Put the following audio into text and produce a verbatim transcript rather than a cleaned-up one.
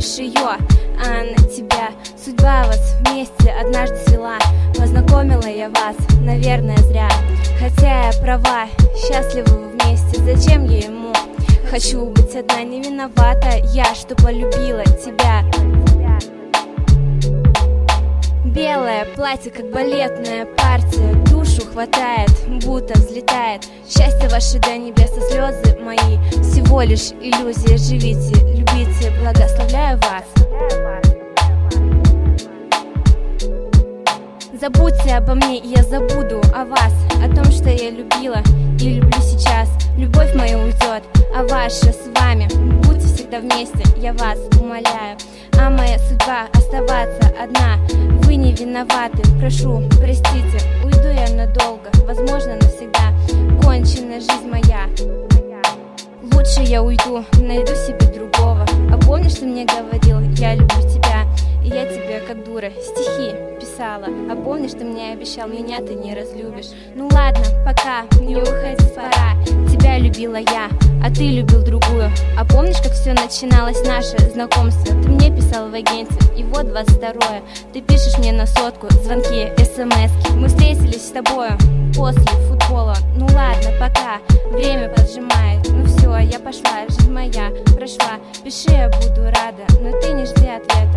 любишь ее, а она тебя. Судьба вас вместе однажды свела. Познакомила я вас, наверное, зря. Хотя я права, счастливы вы вместе, зачем я ему? Хочу быть одна, не виновата я, что полюбила тебя. Белое платье, как балетная партия, душу хватает, будто взлетает. Счастье ваше до небес, а слезы мои всего лишь иллюзии. Живите, любите, благословляю вас. Забудьте обо мне, и я забуду о вас, о том, что я любила и люблю сейчас. Любовь моя уйдет, а ваша с вами. Будьте всегда вместе, я вас умоляю. А моя судьба оставаться одна. Вы не виноваты, прошу, простите. Уйду я надолго, возможно навсегда. Кончена жизнь моя. Лучше я уйду, найду себе другого. А помнишь, ты мне говорил, я люблю тебя, и я тебе как дура стихи писала. А помнишь, ты мне обещал, меня ты не разлюбишь. Ну ладно, пока, мне уходить пора. Тебя любила я, а ты любил другую. А помнишь, как все начиналось наше знакомство? Ты мне писал в агенте, и вот двадцать второе. Ты пишешь мне на сотку, звонки, смски. Мы встретились с тобою после футбола. Ну ладно, пока, время поджимает. Ну все, я пошла, жизнь моя прошла. Пиши, я буду рада, но ты не жди ответа.